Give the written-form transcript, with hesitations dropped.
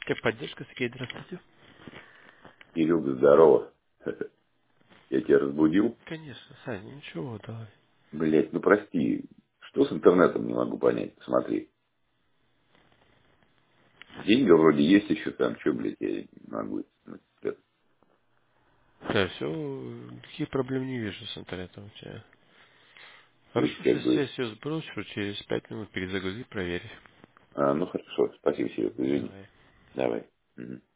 Техподдержка, Сергей, здравствуйте. Кирилл, здорово. Я тебя разбудил? Конечно, Саня, ничего, давай. Блять, ну прости. Что с интернетом, не могу понять. Смотри. Деньги вроде есть еще там. Что, блядь, я не могу. Ну, это, Да, все, никаких проблем не вижу с интернетом у тебя. то есть, Хорошо, как сейчас бы... сессию сброшу, через 5 минут перезагрузи, проверь. А, ну хорошо. Спасибо, Серега. Извини. Давай. Давай. Мгм.